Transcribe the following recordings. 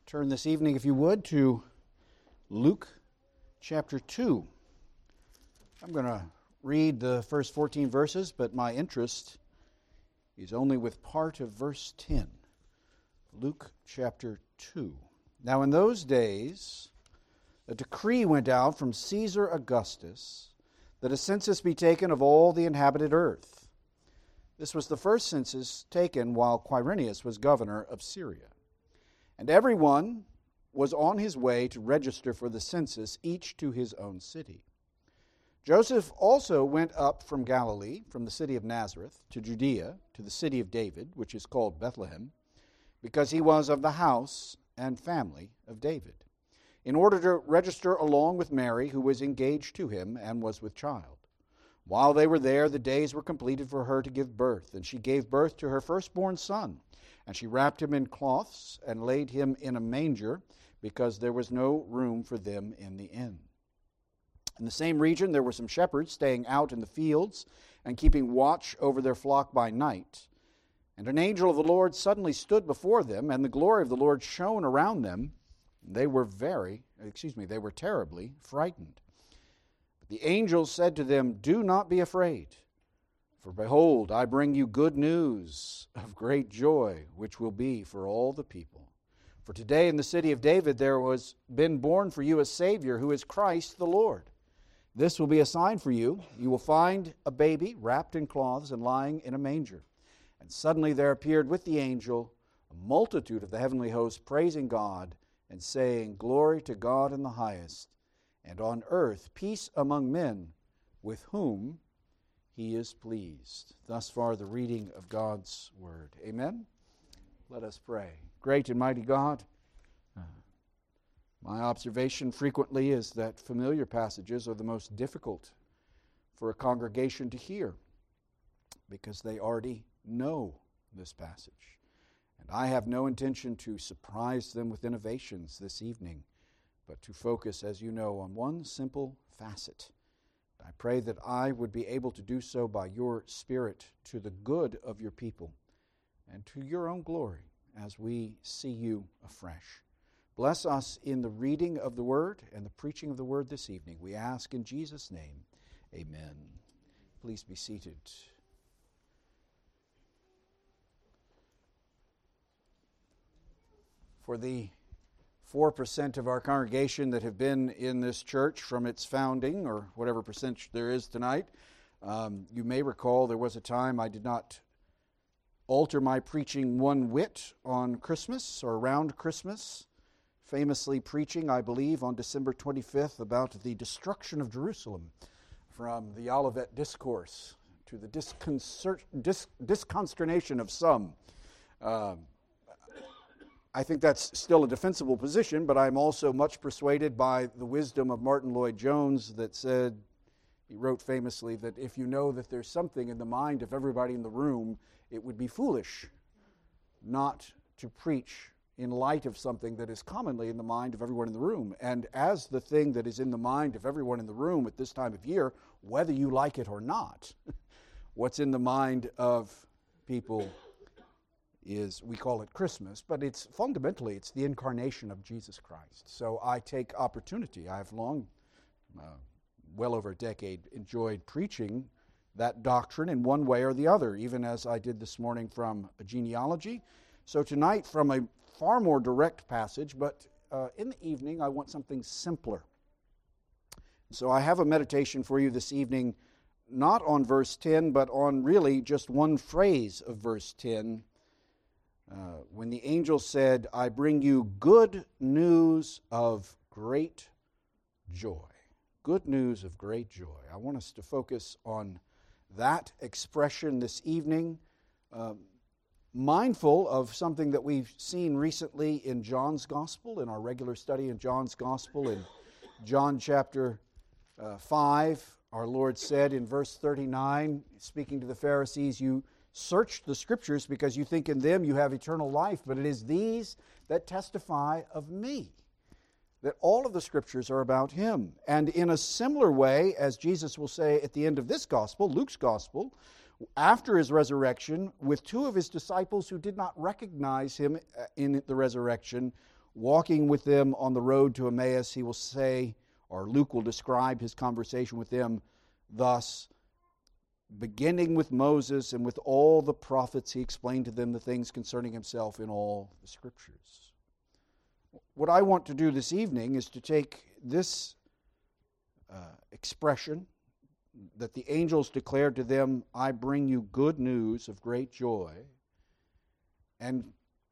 Turn this evening, if you would, to Luke chapter 2. I'm going to read the first 14 verses, but my interest is only with part of verse 10. Luke chapter 2. Now in those days, a decree went out from Caesar Augustus that a census be taken of all the inhabited earth. This was the first census taken while Quirinius was governor of Syria. And everyone was on his way to register for the census, each to his own city. Joseph also went up from Galilee, from the city of Nazareth, to Judea, to the city of David, which is called Bethlehem, because he was of the house and family of David, in order to register along with Mary, who was engaged to him and was with child. While they were there, the days were completed for her to give birth, and she gave birth to her firstborn son. And she wrapped him in cloths and laid him in a manger, because there was no room for them in the inn. In the same region there were some shepherds staying out in the fields and keeping watch over their flock by night. And an angel of the Lord suddenly stood before them, and the glory of the Lord shone around them. They were terribly frightened. But the angel said to them, "Do not be afraid. For behold, I bring you good news of great joy, which will be for all the people. For today in the city of David there was been born for you a Savior, who is Christ the Lord. This will be a sign for you. You will find a baby wrapped in cloths and lying in a manger." And suddenly there appeared with the angel a multitude of the heavenly host, praising God and saying, "Glory to God in the highest, and on earth peace among men with whom He is pleased." Thus far the reading of God's Word. Amen? Let us pray. Great and mighty God, my observation frequently is that familiar passages are the most difficult for a congregation to hear, because they already know this passage. And I have no intention to surprise them with innovations this evening, but to focus, as you know, on one simple facet. I pray that I would be able to do so by your Spirit, to the good of your people and to your own glory as we see you afresh. Bless us in the reading of the Word and the preaching of the Word this evening. We ask in Jesus' name, amen. Please be seated. For the 4% of our congregation that have been in this church from its founding, or whatever percentage there is tonight, you may recall there was a time I did not alter my preaching one whit on Christmas or around Christmas, famously preaching, I believe, on December 25th about the destruction of Jerusalem, from the Olivet Discourse to the disconsternation of some. I think that's still a defensible position, but I'm also much persuaded by the wisdom of Martin Lloyd-Jones that said, he wrote famously, that if you know that there's something in the mind of everybody in the room, it would be foolish not to preach in light of something that is commonly in the mind of everyone in the room. And as the thing that is in the mind of everyone in the room at this time of year, whether you like it or not, what's in the mind of people is, we call it Christmas, but it's the incarnation of Jesus Christ. So I take opportunity. I've long, well over a decade, enjoyed preaching that doctrine in one way or the other, even as I did this morning from a genealogy. So tonight from a far more direct passage, but in the evening I want something simpler. So I have a meditation for you this evening, not on verse 10, but on really just one phrase of verse 10, when the angel said, "I bring you good news of great joy." Good news of great joy. I want us to focus on that expression this evening, mindful of something that we've seen recently in John's Gospel, in our regular study in John's Gospel. In John chapter 5, our Lord said in verse 39, speaking to the Pharisees, "You search the Scriptures because you think in them you have eternal life, but it is these that testify of me." That all of the Scriptures are about Him. And in a similar way, as Jesus will say at the end of this Gospel, Luke's Gospel, after His resurrection, with two of His disciples who did not recognize Him in the resurrection, walking with them on the road to Emmaus, he will say, or Luke will describe his conversation with them thus: beginning with Moses and with all the prophets, he explained to them the things concerning himself in all the Scriptures. What I want to do this evening is to take this expression that the angels declared to them, "I bring you good news of great joy," and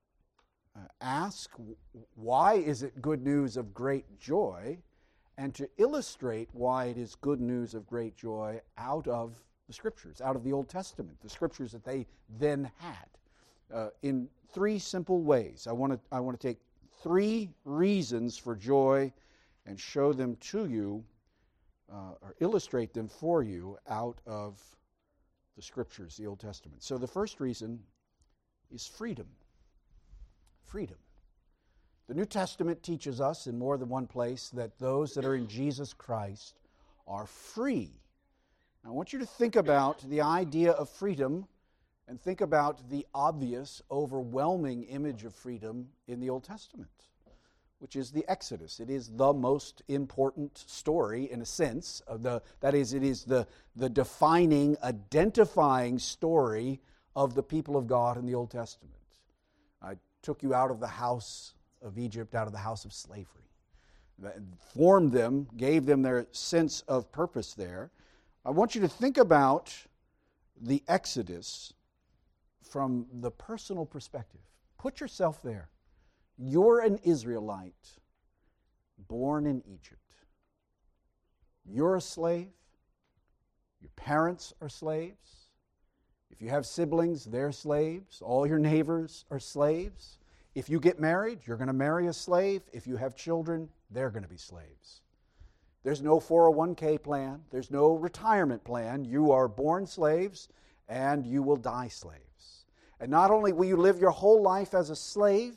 ask, why is it good news of great joy? And to illustrate why it is good news of great joy out of the Scriptures, out of the Old Testament, the Scriptures that they then had, in three simple ways. I want to take three reasons for joy and show them to you, or illustrate them for you out of the Scriptures, the Old Testament. So the first reason is freedom. Freedom. The New Testament teaches us in more than one place that those that are in Jesus Christ are free. Now, I want you to think about the idea of freedom and think about the obvious, overwhelming image of freedom in the Old Testament, which is the Exodus. It is the most important story, in a sense, it is the defining, identifying story of the people of God in the Old Testament. I took you out of the house of Egypt, out of the house of slavery, formed them, gave them their sense of purpose there. I want you to think about the Exodus from the personal perspective. Put yourself there. You're an Israelite born in Egypt. You're a slave. Your parents are slaves. If you have siblings, they're slaves. All your neighbors are slaves. If you get married, you're going to marry a slave. If you have children, they're going to be slaves. There's no 401k plan. There's no retirement plan. You are born slaves, and you will die slaves. And not only will you live your whole life as a slave,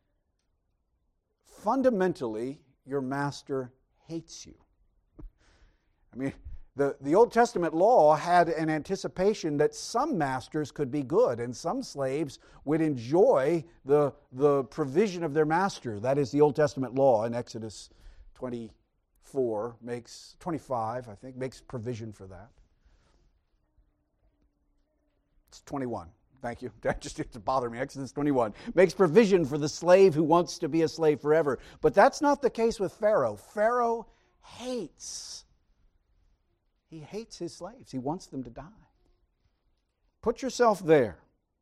fundamentally, your master hates you. I mean, the Old Testament law had an anticipation that some masters could be good and some slaves would enjoy the provision of their master. That is the Old Testament law in Exodus 25, I think, makes provision for that. It's 21. Thank you. That just used to bother me. Exodus 21 makes provision for the slave who wants to be a slave forever. But that's not the case with Pharaoh. Pharaoh hates. He hates his slaves. He wants them to die. Put yourself there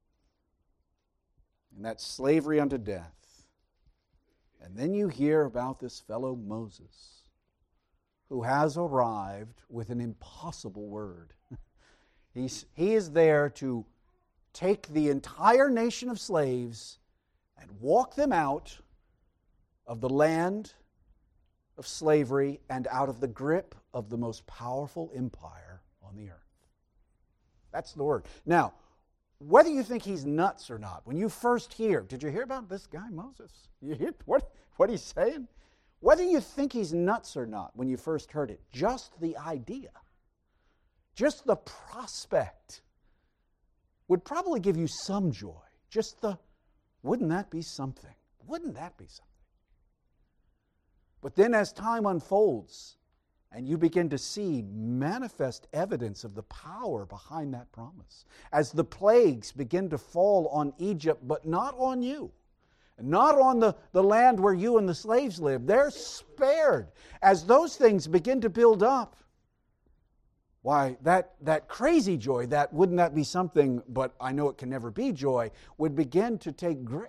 in that slavery unto death. And then you hear about this fellow Moses, who has arrived with an impossible word. He is there to take the entire nation of slaves and walk them out of the land of slavery and out of the grip of the most powerful empire on the earth. That's the word. Now, whether you think he's nuts or not, when you first hear, did you hear about this guy Moses? You hear what he's saying? Whether you think he's nuts or not when you first heard it, just the idea, just the prospect would probably give you some joy. Wouldn't that be something? Wouldn't that be something? But then as time unfolds and you begin to see manifest evidence of the power behind that promise, as the plagues begin to fall on Egypt, but not on you, not on the land where you and the slaves live, they're spared. As those things begin to build up, why, that crazy joy, that wouldn't that be something, but I know it can never be joy, would begin to take grip.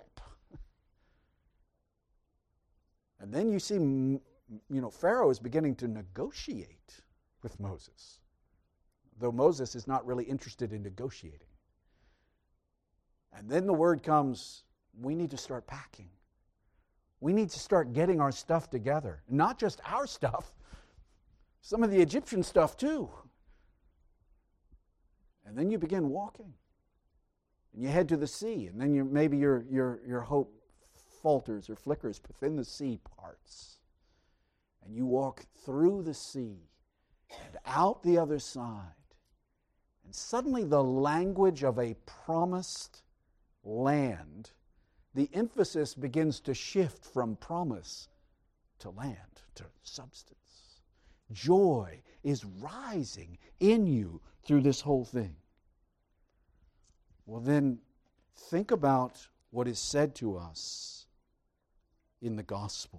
And then you see, Pharaoh is beginning to negotiate with Moses, though Moses is not really interested in negotiating. And then the word comes, we need to start packing. We need to start getting our stuff together. Not just our stuff, some of the Egyptian stuff too. And then you begin walking. And you head to the sea, and then maybe your hope falters or flickers, but then the sea parts. And you walk through the sea and out the other side. And suddenly the language of a promised land the emphasis begins to shift from promise to land, to substance. Joy is rising in you through this whole thing. Well, then, think about what is said to us in the gospel.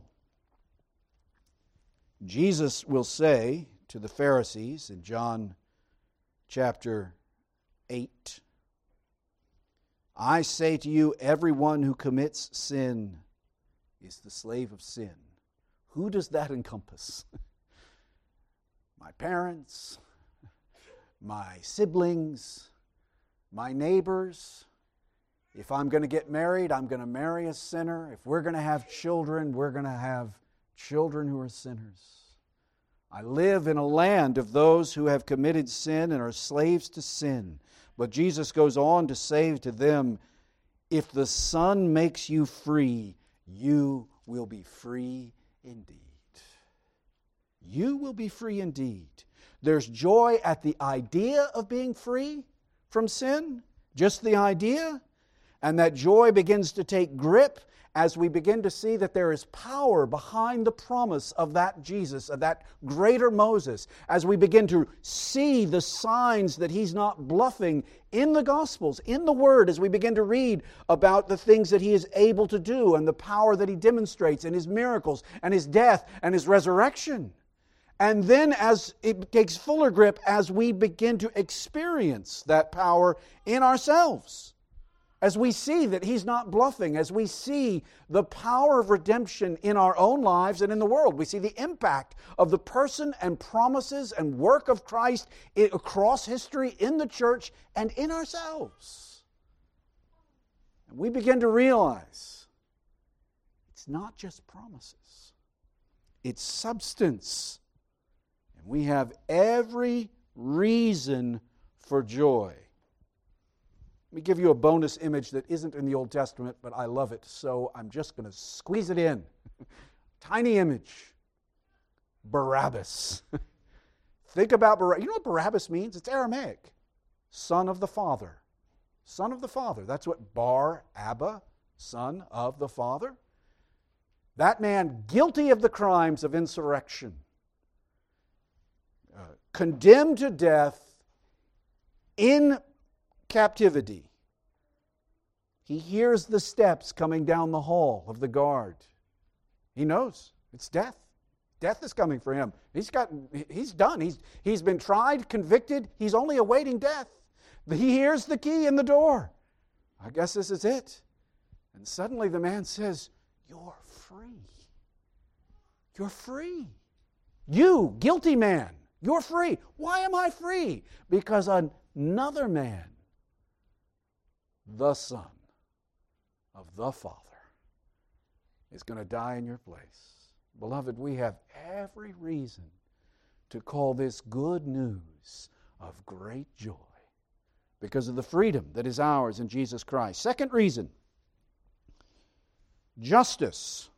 Jesus will say to the Pharisees in John chapter 8, I say to you, everyone who commits sin is the slave of sin. Who does that encompass? My parents, my siblings, my neighbors. If I'm going to get married, I'm going to marry a sinner. If we're going to have children, we're going to have children who are sinners. I live in a land of those who have committed sin and are slaves to sin. But Jesus goes on to say to them, if the Son makes you free, you will be free indeed. You will be free indeed. There's joy at the idea of being free from sin, just the idea. And that joy begins to take grip as we begin to see that there is power behind the promise of that Jesus, of that greater Moses, as we begin to see the signs that He's not bluffing in the Gospels, in the Word, as we begin to read about the things that He is able to do and the power that He demonstrates in His miracles and His death and His resurrection. And then as it takes fuller grip, as we begin to experience that power in ourselves, as we see that He's not bluffing, as we see the power of redemption in our own lives and in the world, we see the impact of the person and promises and work of Christ across history, in the church, and in ourselves. And we begin to realize it's not just promises, it's substance. And we have every reason for joy. Let me give you a bonus image that isn't in the Old Testament, but I love it, so I'm just going to squeeze it in. Tiny image. Barabbas. Think about Barabbas. You know what Barabbas means? It's Aramaic. Son of the Father. Son of the Father. That's what Bar Abba, son of the Father. That man guilty of the crimes of insurrection. Condemned to death in captivity. He hears the steps coming down the hall of the guard. He knows it's death. Death is coming for him. He's done. He's been tried, convicted. He's only awaiting death. He hears the key in the door. I guess this is it. And suddenly the man says, "You're free. You're free. You, guilty man, you're free." Why am I free? Because another man, the Son of the Father, is going to die in your place. Beloved, we have every reason to call this good news of great joy because of the freedom that is ours in Jesus Christ. Second reason, justice.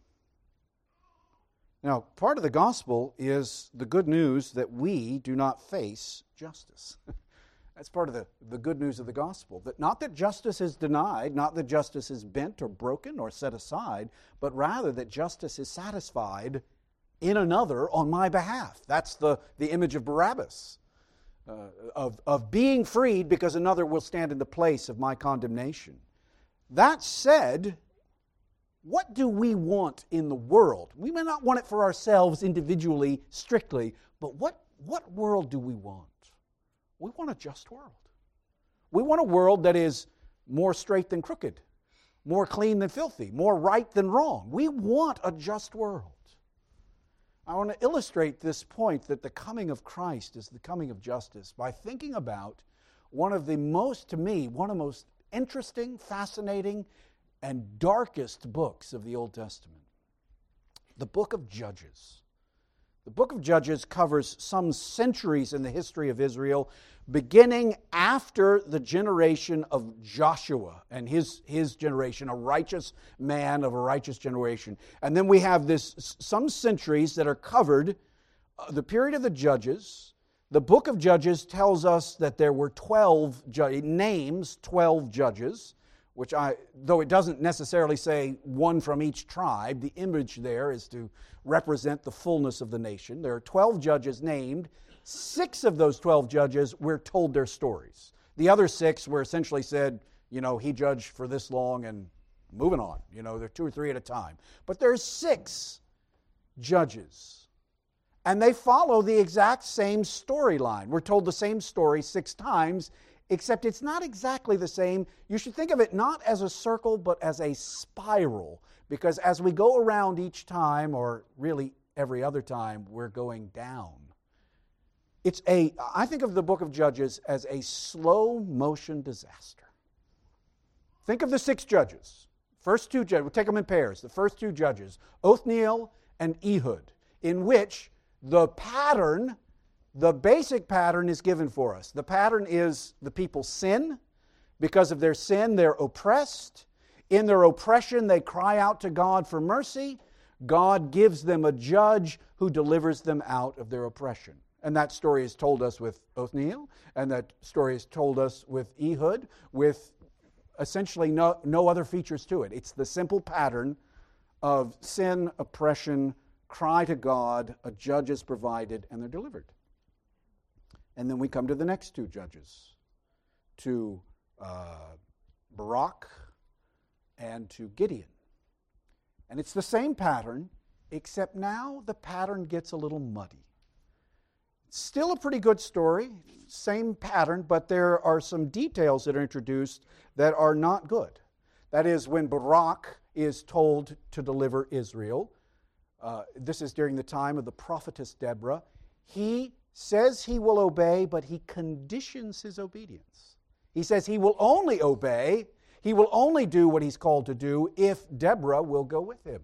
Now, part of the gospel is the good news that we do not face justice. That's part of the good news of the gospel. That not that justice is denied, not that justice is bent or broken or set aside, but rather that justice is satisfied in another on my behalf. That's the image of Barabbas, of being freed because another will stand in the place of my condemnation. That said, what do we want in the world? We may not want it for ourselves individually, strictly, but what world do we want? We want a just world. We want a world that is more straight than crooked, more clean than filthy, more right than wrong. We want a just world. I want to illustrate this point that the coming of Christ is the coming of justice by thinking about one of the most interesting, fascinating, and darkest books of the Old Testament, the book of Judges. The book of Judges covers some centuries in the history of Israel, beginning after the generation of Joshua and his generation, a righteous man of a righteous generation. And then we have some centuries that are covered, the period of the Judges. The book of Judges tells us that there were 12 judges. though it doesn't necessarily say one from each tribe, the image there is to represent the fullness of the nation. There are 12 judges named. 6 of those 12 judges, we're told their stories. The other 6 were essentially said, he judged for this long and moving on. They're 2 or 3 at a time. But there's 6 judges. And they follow the exact same storyline. We're told the same story 6 times, except it's not exactly the same. You should think of it not as a circle, but as a spiral. Because as we go around each time, or really every other time, we're going down. I think of the book of Judges as a slow motion disaster. Think of the 6 judges. First 2 judges, we'll take them in pairs. The first 2 judges, Othniel and Ehud, in which the basic pattern is given for us. The pattern is the people sin. Because of their sin, they're oppressed. In their oppression, they cry out to God for mercy. God gives them a judge who delivers them out of their oppression. And that story is told us with Othniel, and that story is told us with Ehud, with essentially no other features to it. It's the simple pattern of sin, oppression, cry to God, a judge is provided, and they're delivered. And then we come to the next 2 judges, to Barak and to Gideon. And it's the same pattern, except now the pattern gets a little muddy. Still a pretty good story, same pattern, but there are some details that are introduced that are not good. That is, when Barak is told to deliver Israel, this is during the time of the prophetess Deborah, he says he will obey, but he conditions his obedience. He says he will only obey, he will only do what he's called to do if Deborah will go with him.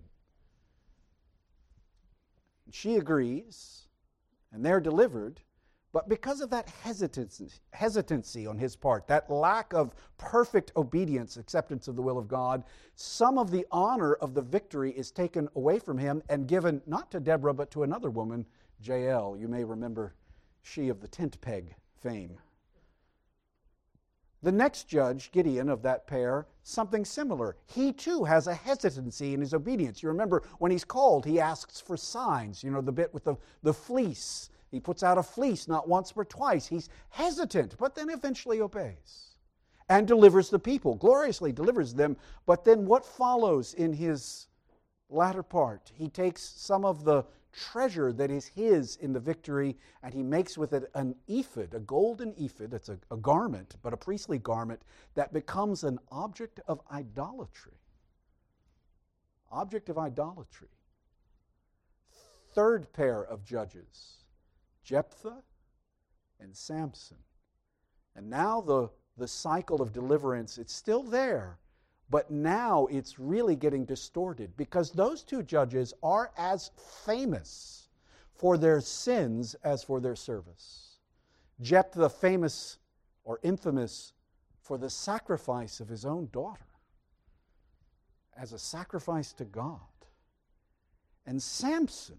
She agrees, and they're delivered, but because of that hesitancy on his part, that lack of perfect obedience, acceptance of the will of God, some of the honor of the victory is taken away from him and given not to Deborah, but to another woman, Jael. You may remember she of the tent peg fame. The next judge, Gideon, of that pair, something similar. He too has a hesitancy in his obedience. You remember when he's called, he asks for signs. The bit with the fleece. He puts out a fleece not once but twice. He's hesitant, but then eventually obeys and delivers the people, gloriously delivers them. But then what follows in his latter part? He takes some of the treasure that is his in the victory, and he makes with it an ephod, a golden ephod. It's a garment, but a priestly garment that becomes an object of idolatry. Object of idolatry. Third pair of judges, Jephthah and Samson. And now the cycle of deliverance, it's still there, but now it's really getting distorted because those 2 judges are as famous for their sins as for their service. Jephthah, famous or infamous for the sacrifice of his own daughter as a sacrifice to God. And Samson,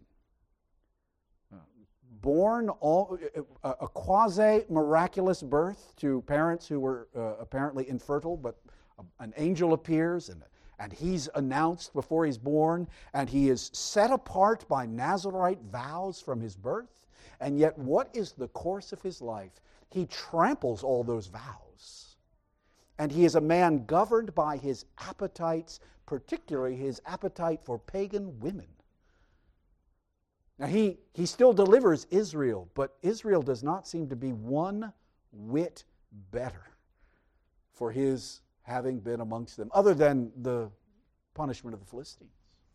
born a quasi-miraculous birth to parents who were apparently infertile, but an angel appears and he's announced before he's born, and he is set apart by Nazirite vows from his birth. And yet what is the course of his life? He tramples all those vows. And he is a man governed by his appetites, particularly his appetite for pagan women. Now he still delivers Israel, but Israel does not seem to be one whit better for his having been amongst them, other than the punishment of the Philistines.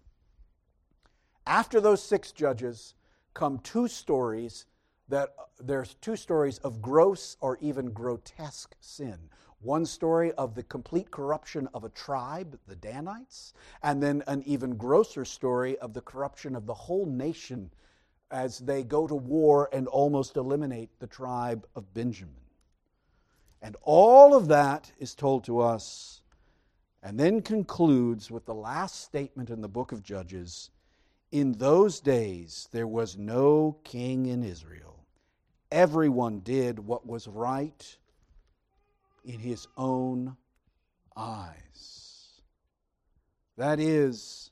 After those 6 judges come 2 stories there's 2 stories of gross or even grotesque sin. One story of the complete corruption of a tribe, the Danites, and then an even grosser story of the corruption of the whole nation as they go to war and almost eliminate the tribe of Benjamin. And all of that is told to us and then concludes with the last statement in the book of Judges. In those days there was no king in Israel. Everyone did what was right in his own eyes. That is,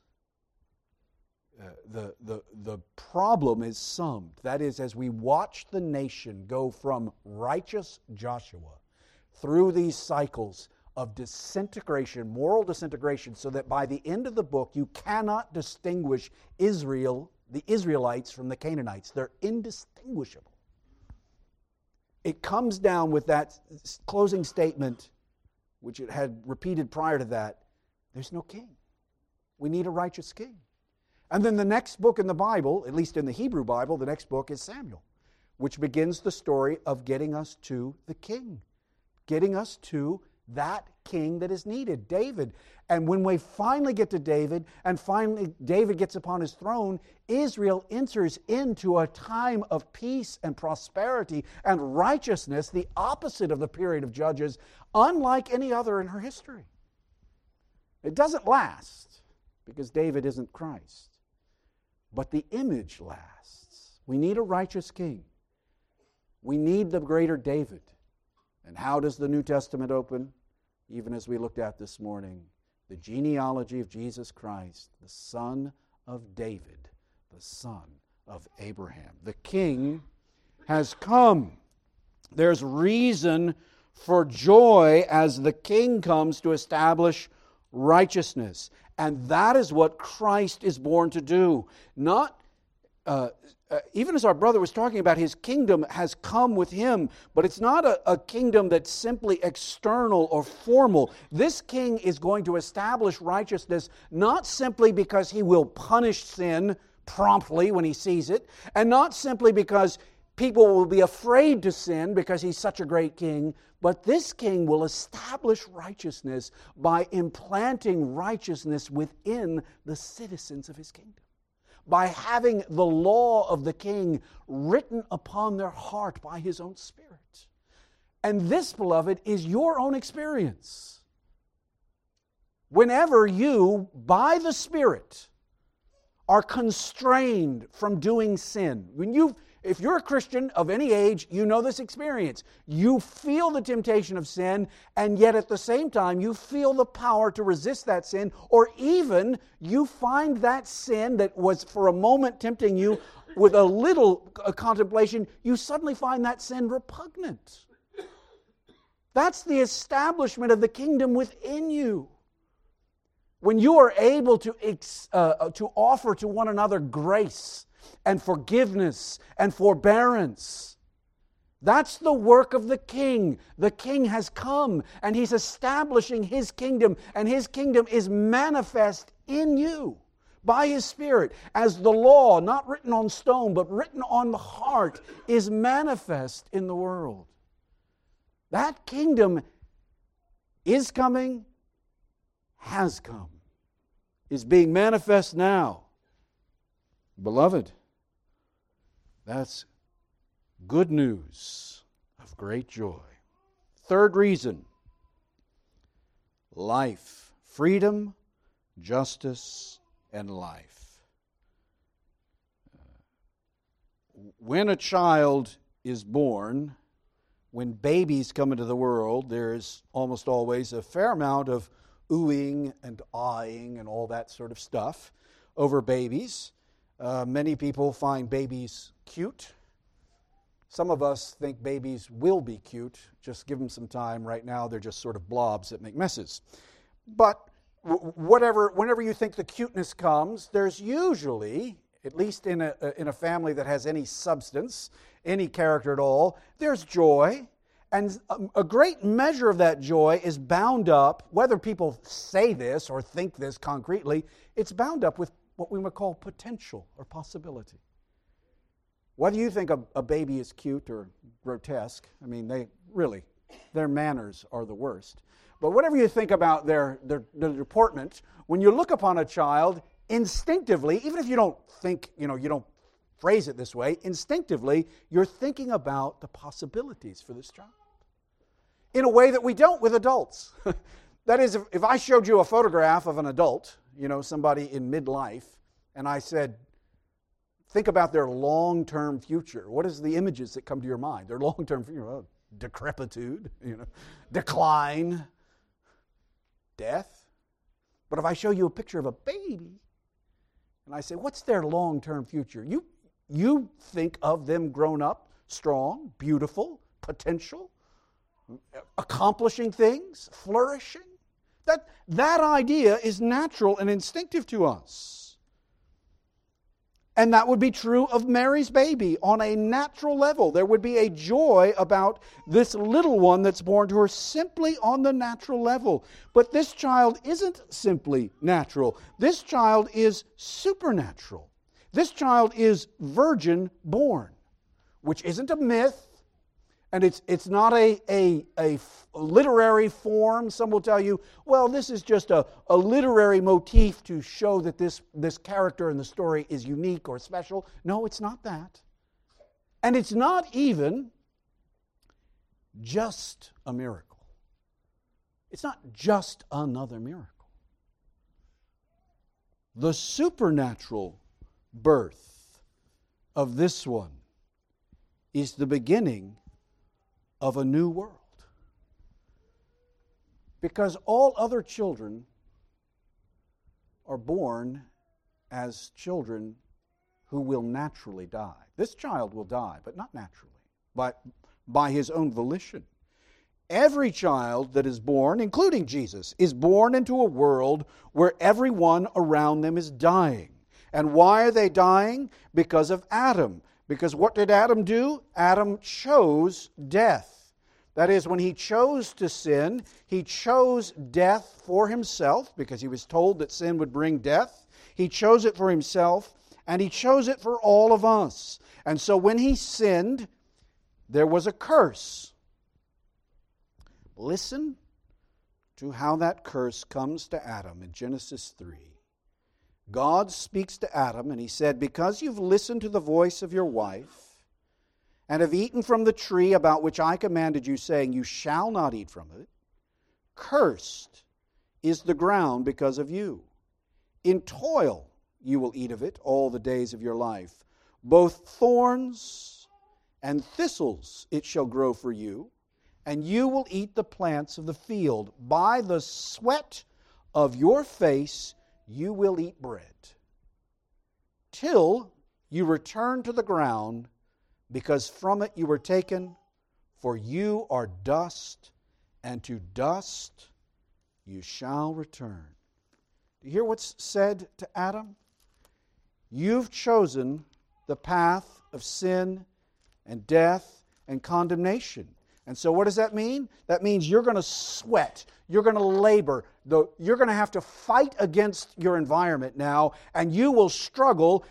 the problem is summed. That is, as we watch the nation go from righteous Joshua through these cycles of disintegration, moral disintegration, so that by the end of the book you cannot distinguish Israel, the Israelites, from the Canaanites. They're indistinguishable. It comes down with that closing statement, which it had repeated prior to that: there's no king. We need a righteous king. And then the next book in the Bible, at least in the Hebrew Bible, the next book is Samuel, which begins the story of getting us to the king, getting us to that king that is needed, David. And when we finally get to David, and finally David gets upon his throne, Israel enters into a time of peace and prosperity and righteousness, the opposite of the period of Judges, unlike any other in her history. It doesn't last, because David isn't Christ. But the image lasts. We need a righteous king. We need the greater David. And how does the New Testament open? Even as we looked at this morning, the genealogy of Jesus Christ, the son of David, the son of Abraham. The king has come. There's reason for joy as the king comes to establish righteousness. And that is what Christ is born to do. Not, even as our brother was talking about, his kingdom has come with him, but it's not a kingdom that's simply external or formal. This king is going to establish righteousness not simply because he will punish sin promptly when he sees it, and not simply because people will be afraid to sin because he's such a great king, but this king will establish righteousness by implanting righteousness within the citizens of his kingdom, by having the law of the king written upon their heart by his own Spirit. And this, beloved, is your own experience. Whenever you, by the Spirit, are constrained from doing sin, if you're a Christian of any age, you know this experience. You feel the temptation of sin, and yet at the same time, you feel the power to resist that sin, or even you find that sin that was for a moment tempting you with a little contemplation, you suddenly find that sin repugnant. That's the establishment of the kingdom within you. When you are able to offer to one another grace and forgiveness and forbearance. That's the work of the king. The king has come, and he's establishing his kingdom, and his kingdom is manifest in you by his Spirit as the law, not written on stone, but written on the heart, is manifest in the world. That kingdom is coming, has come, is being manifest now. Beloved, that's good news of great joy. Third reason: life, freedom, justice, and life. When a child is born, when babies come into the world, there's almost always a fair amount of oohing and aahing and all that sort of stuff over babies. Many people find babies cute. Some of us think babies will be cute. Just give them some time. Right now, they're just sort of blobs that make messes. But whenever you think the cuteness comes, there's usually, at least in a family that has any substance, any character at all, there's joy. And a great measure of that joy is bound up, whether people say this or think this concretely, it's bound up with what we would call potential or possibility. Whether you think a baby is cute or grotesque, I mean, their manners are the worst. But whatever you think about their deportment, when you look upon a child, instinctively, even if you don't think, you don't phrase it this way, instinctively, you're thinking about the possibilities for this child. In a way that we don't with adults. That is, if I showed you a photograph of an adult, somebody in midlife, and I said, think about their long-term future. What is the images that come to your mind? Their long-term future, decrepitude, decline. death. But if I show you a picture of a baby, and I say, what's their long-term future? You think of them grown up, strong, beautiful, potential, accomplishing things, flourishing. That idea is natural and instinctive to us. And that would be true of Mary's baby on a natural level. There would be a joy about this little one that's born to her simply on the natural level. But this child isn't simply natural. This child is supernatural. This child is virgin born, which isn't a myth. And it's not a literary form. Some will tell you, well, this is just a literary motif to show that this character in the story is unique or special. No, it's not that. And it's not even just a miracle. It's not just another miracle. The supernatural birth of this one is the beginning of a new world. Because all other children are born as children who will naturally die. This child will die, but not naturally, by his own volition. Every child that is born, including Jesus, is born into a world where everyone around them is dying. And why are they dying? Because of Adam. Because what did Adam do? Adam chose death. That is, when he chose to sin, he chose death for himself because he was told that sin would bring death. He chose it for himself, and he chose it for all of us. And so when he sinned, there was a curse. Listen to how that curse comes to Adam in Genesis 3. God speaks to Adam, and he said, because you've listened to the voice of your wife, and have eaten from the tree about which I commanded you, saying, you shall not eat from it, cursed is the ground because of you. In toil you will eat of it all the days of your life. Both thorns and thistles it shall grow for you, and you will eat the plants of the field. By the sweat of your face you will eat bread, till you return to the ground, because from it you were taken, for you are dust, and to dust you shall return. Do you hear what's said to Adam? You've chosen the path of sin and death and condemnation. And so what does that mean? That means you're going to sweat. You're going to labor. You're going to have to fight against your environment now, and you will struggle,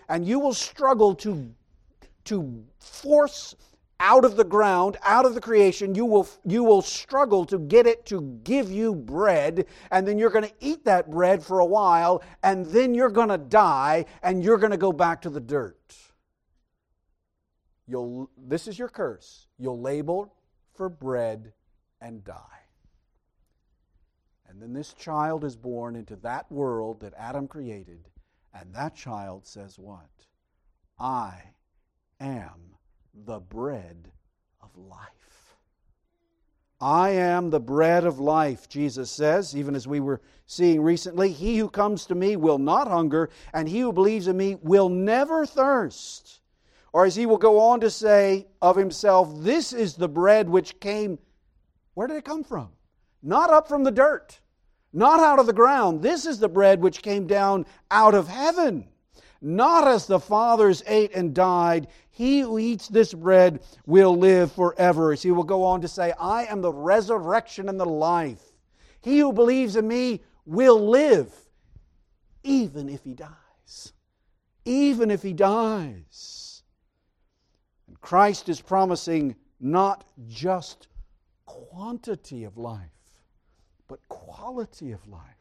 to force out of the ground, out of the creation. You will struggle to get it to give you bread, and then you're going to eat that bread for a while, and then you're going to die, and you're going to go back to the dirt. This is your curse. You'll labor for bread and die. And then this child is born into that world that Adam created, and that child says what? I am the bread of life. I am the bread of life, Jesus says, even as we were seeing recently. He who comes to me will not hunger, and he who believes in me will never thirst. Or as he will go on to say of himself, this is the bread which came. Where did it come from? Not up from the dirt, not out of the ground. This is the bread which came down out of heaven. Not as the fathers ate and died, he who eats this bread will live forever. As he will go on to say, I am the resurrection and the life. He who believes in me will live, even if he dies. Even if he dies. And Christ is promising not just quantity of life, but quality of life.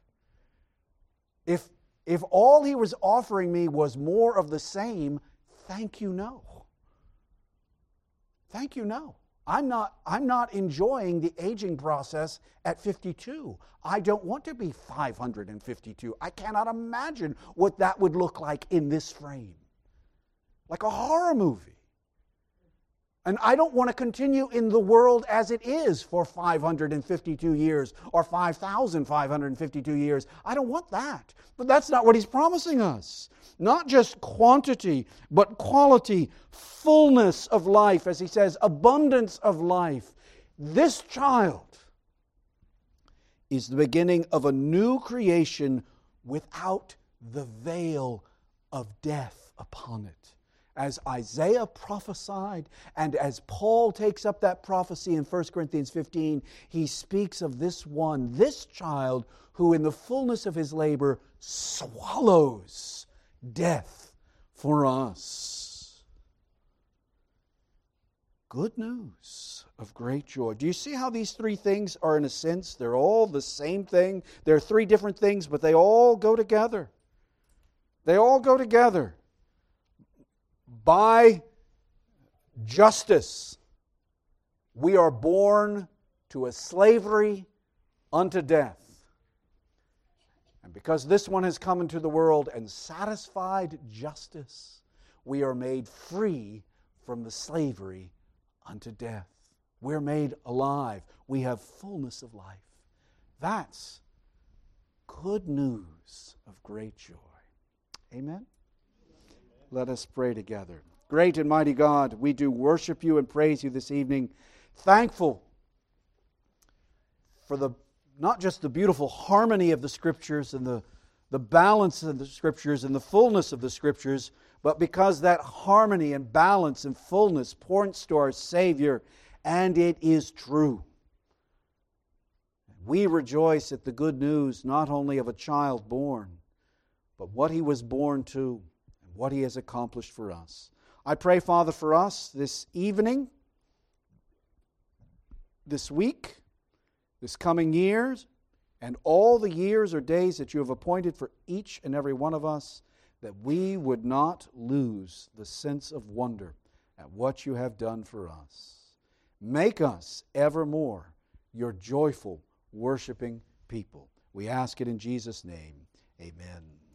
If all he was offering me was more of the same, thank you, no. Thank you, no. I'm not enjoying the aging process at 52. I don't want to be 552. I cannot imagine what that would look like in this frame. Like a horror movie. And I don't want to continue in the world as it is for 552 years or 5,552 years. I don't want that. But that's not what He's promising us. Not just quantity, but quality, fullness of life, as He says, abundance of life. This child is the beginning of a new creation without the veil of death upon it. As Isaiah prophesied, and as Paul takes up that prophecy in 1 Corinthians 15, he speaks of this one, this child, who in the fullness of his labor swallows death for us. Good news of great joy. Do you see how these three things are, in a sense, they're all the same thing? They're three different things, but they all go together. They all go together. By justice, we are born to a slavery unto death. And because this one has come into the world and satisfied justice, we are made free from the slavery unto death. We're made alive. We have fullness of life. That's good news of great joy. Amen? Let us pray together. Great and mighty God, we do worship You and praise You this evening, thankful for not just the beautiful harmony of the Scriptures and the balance of the Scriptures and the fullness of the Scriptures, but because that harmony and balance and fullness points to our Savior, and it is true. We rejoice at the good news not only of a child born, but what He was born to, what He has accomplished for us. I pray, Father, for us this evening, this week, this coming years, and all the years or days that You have appointed for each and every one of us, that we would not lose the sense of wonder at what You have done for us. Make us evermore Your joyful, worshiping people. We ask it in Jesus' name. Amen.